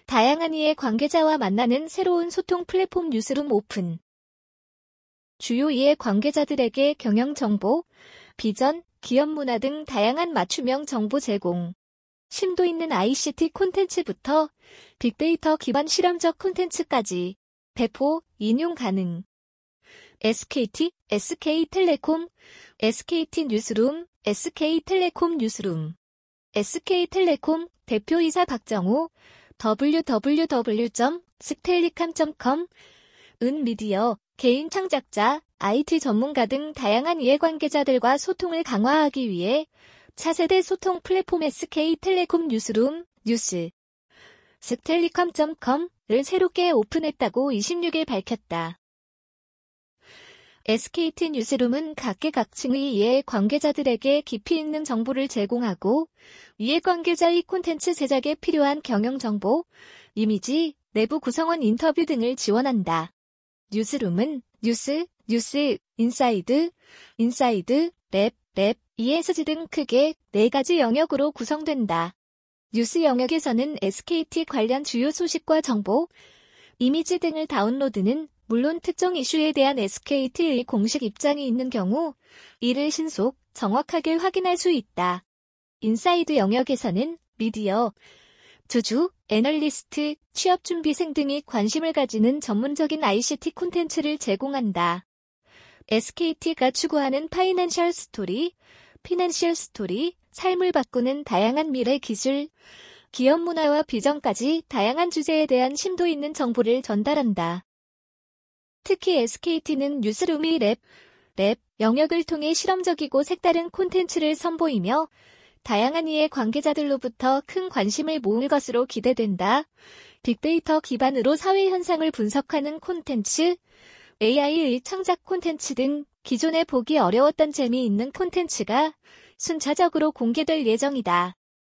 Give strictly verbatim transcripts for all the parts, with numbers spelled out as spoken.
다양한 이해 관계자와 만나는 새로운 소통 플랫폼 뉴스룸 오픈. 주요 이해 관계자들에게 경영 정보, 비전, 기업 문화 등 다양한 맞춤형 정보 제공. 심도 있는 아이씨티 콘텐츠부터 빅데이터 기반 실험적 콘텐츠까지 배포, 인용 가능. 에스케이티, 에스케이텔레콤, 에스케이티 뉴스룸, 에스케이텔레콤 뉴스룸. 에스케이텔레콤 대표이사 박정호, 더블유 더블유 더블유 점 스텔리캄 점 컴, 은미디어, 개인 창작자, 아이티 전문가 등 다양한 이해관계자들과 소통을 강화하기 위해 차세대 소통 플랫폼 에스케이텔레콤 뉴스룸, 뉴스, 스텔리캄 점 컴을 새롭게 오픈했다고 이십육일 밝혔다. 에스케이티 뉴스룸은 각계각층의 이해관계자들에게 깊이 있는 정보를 제공하고 이해관계자의 콘텐츠 제작에 필요한 경영정보, 이미지, 내부 구성원 인터뷰 등을 지원한다. 뉴스룸은 뉴스, 뉴스, 인사이드, 인사이드, 랩, 랩, 이에스지 등 크게 네 가지 영역으로 구성된다. 뉴스 영역에서는 에스케이티 관련 주요 소식과 정보, 이미지 등을 다운로드는 물론 특정 이슈에 대한 에스케이티의 공식 입장이 있는 경우 이를 신속, 정확하게 확인할 수 있다. 인사이드 영역에서는 미디어, 주주, 애널리스트, 취업준비생 등이 관심을 가지는 전문적인 아이씨티 콘텐츠를 제공한다. 에스케이티가 추구하는 파이낸셜 스토리, 피낸셜 스토리, 삶을 바꾸는 다양한 미래 기술, 기업 문화와 비전까지 다양한 주제에 대한 심도 있는 정보를 전달한다. 특히 에스케이티는 뉴스룸이 랩, 랩 영역을 통해 실험적이고 색다른 콘텐츠를 선보이며 다양한 이해 관계자들로부터 큰 관심을 모을 것으로 기대된다. 빅데이터 기반으로 사회 현상을 분석하는 콘텐츠, 에이아이의 창작 콘텐츠 등 기존에 보기 어려웠던 재미있는 콘텐츠가 순차적으로 공개될 예정이다.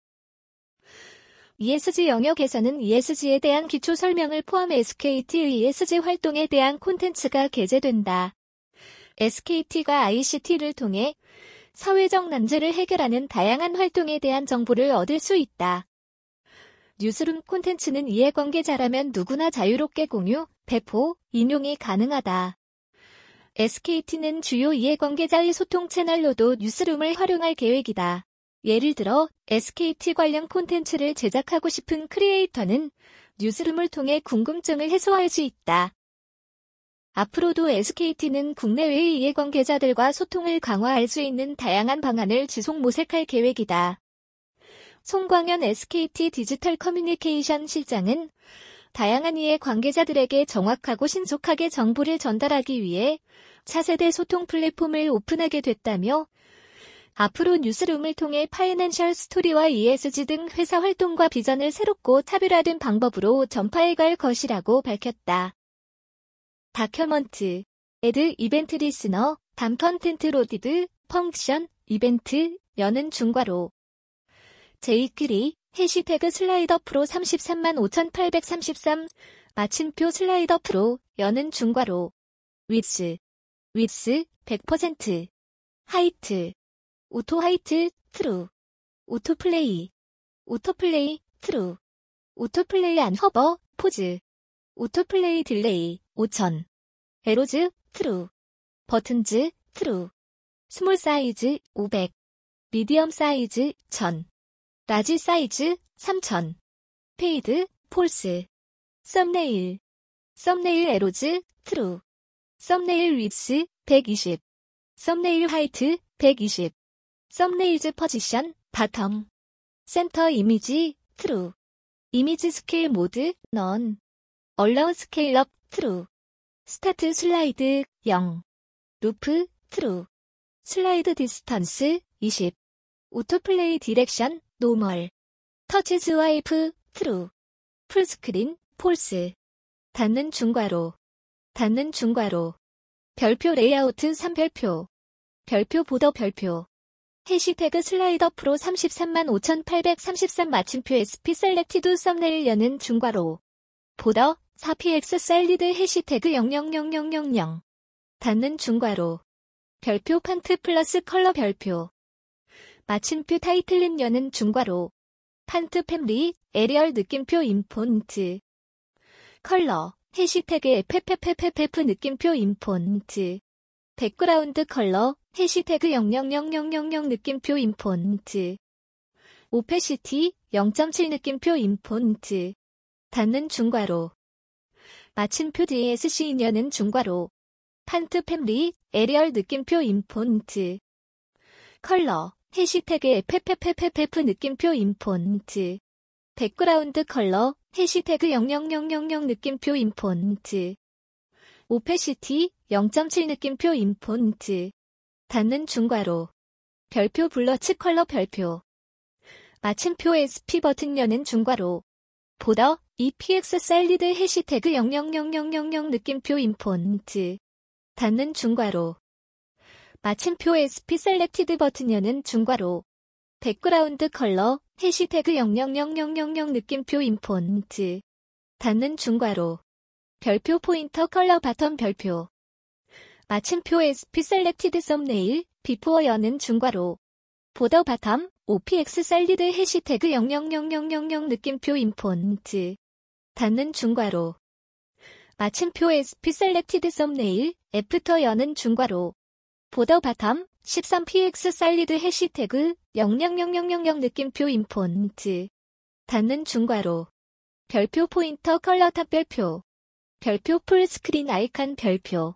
이에스지 영역에서는 이에스지에 대한 기초 설명을 포함해 에스케이티의 이에스지 활동에 대한 콘텐츠가 게재된다. 에스케이티가 아이씨티를 통해 사회적 난제를 해결하는 다양한 활동에 대한 정보를 얻을 수 있다. 뉴스룸 콘텐츠는 이해관계자라면 누구나 자유롭게 공유, 배포, 인용이 가능하다. 에스케이티는 주요 이해관계자의 소통 채널로도 뉴스룸을 활용할 계획이다. 예를 들어 에스케이티 관련 콘텐츠를 제작하고 싶은 크리에이터는 뉴스룸을 통해 궁금증을 해소할 수 있다. 앞으로도 에스케이티는 국내외의 이해관계자들과 소통을 강화할 수 있는 다양한 방안을 지속 모색할 계획이다. 송광현 에스케이티 디지털 커뮤니케이션 실장은 다양한 이해관계자들에게 정확하고 신속하게 정보를 전달하기 위해 차세대 소통 플랫폼을 오픈하게 됐다며 앞으로 뉴스룸을 통해 파이낸셜 스토리와 이에스지 등 회사 활동과 비전을 새롭고 차별화된 방법으로 전파해갈 것이라고 밝혔다. 다큐먼트, 애드 이벤트 리스너, 담 컨텐트 로디드, 펑션, 이벤트, 여는 중괄호. 제이큐리, 해시태그 슬라이더 프로 삼십삼만 오천팔백삼십삼, 마침표 슬라이더 프로, 여는 중괄호. 위스, 위스, 백 퍼센트. 하이트, 오토 하이트, 트루. 오토플레이, 오토플레이, 트루. 오토플레이 안 허버, 포즈. 오토플레이 딜레이, 오천. 에로즈, 트루. 버튼즈, 트루. 스몰 사이즈, 오백. 미디엄 사이즈, 천. 라지 사이즈, 삼천. 페이드, 폴스. 썸네일. 썸네일 에로즈, 트루. 썸네일 위스, 백이십. 썸네일 하이트, 백이십. 썸네일즈 포지션, 바텀. 센터 이미지, 트루. 이미지 스케일 모드, 넌. 얼라운 스케일업, 트루. 스타트 슬라이드, 영. 루프, 트루. 슬라이드 디스턴스, 이십. 오토플레이 디렉션, 노멀. 터치 스와이프, 트루. 풀스크린, 폴스. 닫는 중괄호. 닫는 중괄호. 별표 레이아웃 삼 별표. 별표 보더 별표. 해시태그 슬라이더 프로 삼십삼만 오천팔백삼십삼 마침표 에스피 셀렉티드 썸네일 여는 중괄호. 보더 사 피엑스 셀리드 해시태그 영영영영영영. 닫는 중괄호. 별표 판트 플러스 컬러 별표. 마침표 타이틀린 여는 중괄호. 판트 패밀리, 에리얼 느낌표 인폰트. 컬러, 해시태그 에프에프에프에프 느낌표 인폰트. 백그라운드 컬러, 해시태그 영영영영영영 느낌표 인폰트. 오페시티, 영 점 칠 느낌표 인폰트. 닫는 중괄호. 마침표 디에스씨 인여는 중괄호. 판트 패밀리, 에리얼 느낌표 인폰트. 컬러, 해시태그 에프에프에프에프 느낌표 인폰트. 백그라운드 컬러, 해시태그 영영영영영 느낌표 인폰트. 오페시티, 영 점 칠 느낌표 인폰트. 닫는 중괄호. 별표 블러츠 컬러 별표. 마침표 에스피 버튼 여는 중괄호. 보더, 이피엑스 셀리드 해시태그 영영영영영영 느낌표 인폰트. 닫는 중괄호. 마침표 에스피 셀렉티드 버튼 여는 중괄호. 백그라운드 컬러, 해시태그 영영영영영영 느낌표 인폰트. 닫는 중괄호. 별표 포인터 컬러 바텀 별표. 마침표 에스피 셀렉티드 썸네일, 비포어 여는 중괄호. 보더 바텀, 오피엑스 셀리드 해시태그 영영영영영영 느낌표 인폰트. 닫는 중괄호. 마침표 에스피 셀렉티드 썸네일, 애프터 여는 중괄호. 보더 바텀, 십삼 피엑스 셀리드 해시태그 영영영영영영 느낌표 인폰트. 닫는 중괄호. 별표 포인터 컬러 탑 별표. 별표 풀스크린 아이콘 별표.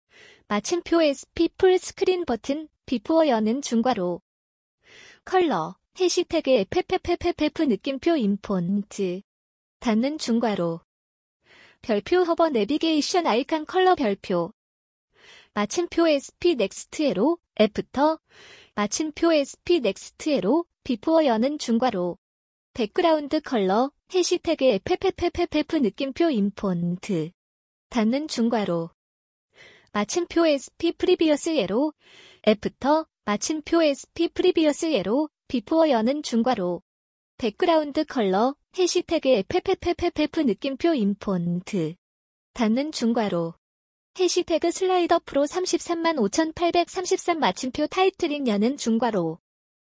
마침표 에스피 풀스크린 버튼, 비포어 여는 중괄호. 컬러, 해시태그 에프에프에프에프 느낌표 인폰트. 닫는 중괄호. 별표 허버 내비게이션 아이콘 컬러 별표. 마침표 에스피 넥스트 에로, 애프터. 마침표 에스피 넥스트 에로, 비포어 여는 중괄호. 백그라운드 컬러, 해시태그 에프에프에프에프 느낌표 인폰트. 닫는 중괄호. 마침표 에스피 프리비어스 에로, 애프터. 마침표 에스피 프리비어스 에로, 비포어 여는 중괄호. 백그라운드 컬러, 해시태그 에프에프에프에프 느낌표 인폰트. 닫는 중괄호. 해시태그 슬라이더 프로 삼십삼만 오천팔백삼십삼 마침표 타이틀링 여는 중괄호.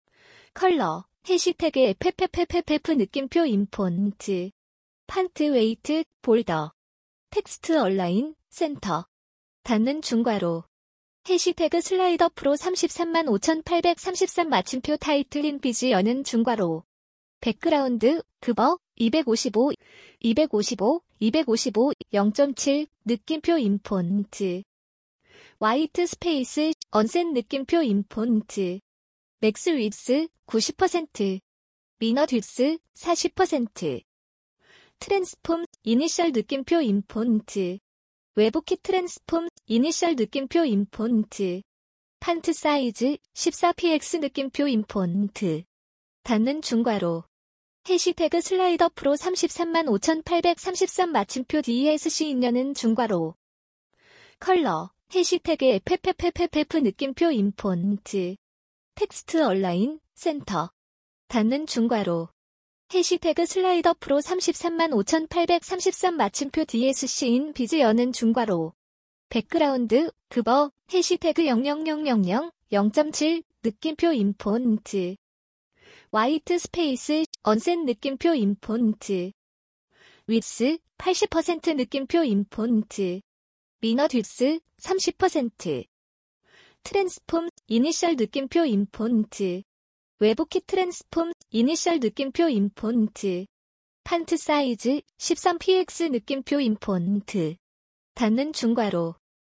컬러, 해시태그 에프에프에프에프 느낌표 인폰트. 판트 웨이트, 볼더. 텍스트 얼라인, 센터. 닫는 중괄호. 해시태그 슬라이더 프로 삼십삼만 오천팔백삼십삼 마침표 타이틀링 비즈 여는 중괄호. 백그라운드, 그버, 이백오십오, 이백오십오, 이백오십오, 영 점 칠, 느낌표 인폰트. 화이트 스페이스, 언셋 느낌표 인폰트. 맥스 윗스, 구십 퍼센트. 미너 듀스, 사십 퍼센트. 트랜스폼, 이니셜 느낌표 인폰트. 외부키 트랜스폼, 이니셜 느낌표 인폰트. 판트 사이즈, 십사 피엑스 느낌표 인폰트. 닫는 중괄호. 해시태그 슬라이더 프로 삼십삼만 오천팔백삼십삼 마침표 디에스씨 인여는 중괄호. 컬러, 해시태그 에프에프에프에프 느낌표 인폰트. 텍스트 얼라인, 센터. 닫는 중괄호. 해시태그 슬라이더 프로 삼십삼만 오천팔백삼십삼 마침표 디에스씨인 비즈 여는 중괄호. 백그라운드, 그버, 해시태그 영영영영영, 영 점 칠, 느낌표 인폰트. 화이트 스페이스, 언셋 느낌표 인폰트. 윗스, 팔십 퍼센트 느낌표 인폰트. 미너 듀스, 삼십 퍼센트. 트랜스폼, 이니셜 느낌표 인폰트. 외부키 트랜스폼, 이니셜 느낌표 인폰트. 판트 사이즈, 십삼 피엑스 느낌표 인폰트. 닫는 중괄호.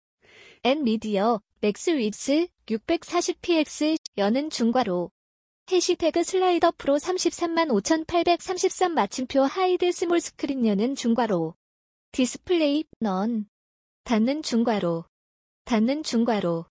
엔미디어, 맥스 윗스, 육백사십 피엑스, 여는 중괄호. 해시태그 슬라이더 프로 삼십삼만 오천팔백삼십삼 마침표 하이드 스몰 스크린 여는 중괄호. 디스플레이, 넌. 닫는 중괄호. 닫는 중괄호.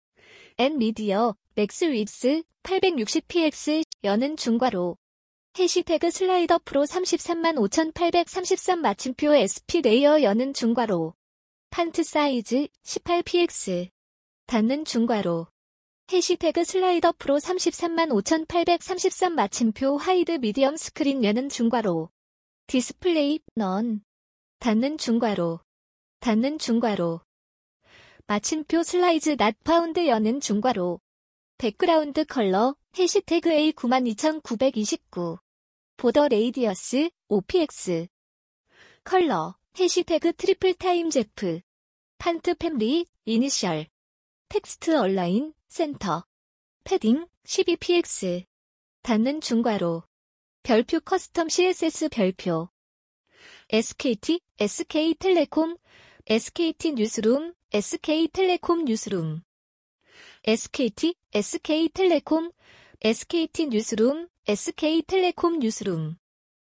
엔미디어, 맥스 윗스, 팔백육십 피엑스, 여는 중괄호. 해시태그 슬라이더 프로 삼십삼만 오천팔백삼십삼 마침표 에스피 레이어 여는 중괄호. 판트 사이즈, 십팔 피엑스. 닫는 중괄호. 해시태그 슬라이더 프로 삼십삼만 오천팔백삼십삼 마침표 하이드 미디엄 스크린 여는 중괄호. 디스플레이, 넌. 닫는 중괄호. 닫는 중괄호. 마침표 슬라이즈 낫 파운드 여는 중괄호. 백그라운드 컬러, 해시태그 에이 구만 이천구백이십구. 보더 레이디어스, 오피엑스. 컬러, 해시태그 트리플 타임 제프. 판트 패밀리, 이니셜. 텍스트 얼라인, 센터. 패딩, 십이 피엑스. 닫는 중괄호. 별표 커스텀 씨에스에스 별표. 에스케이티, 에스케이텔레콤, 에스케이티 뉴스룸, 에스케이텔레콤 뉴스룸. 에스케이티, 에스케이텔레콤, 에스케이티 뉴스룸, 에스케이텔레콤 뉴스룸.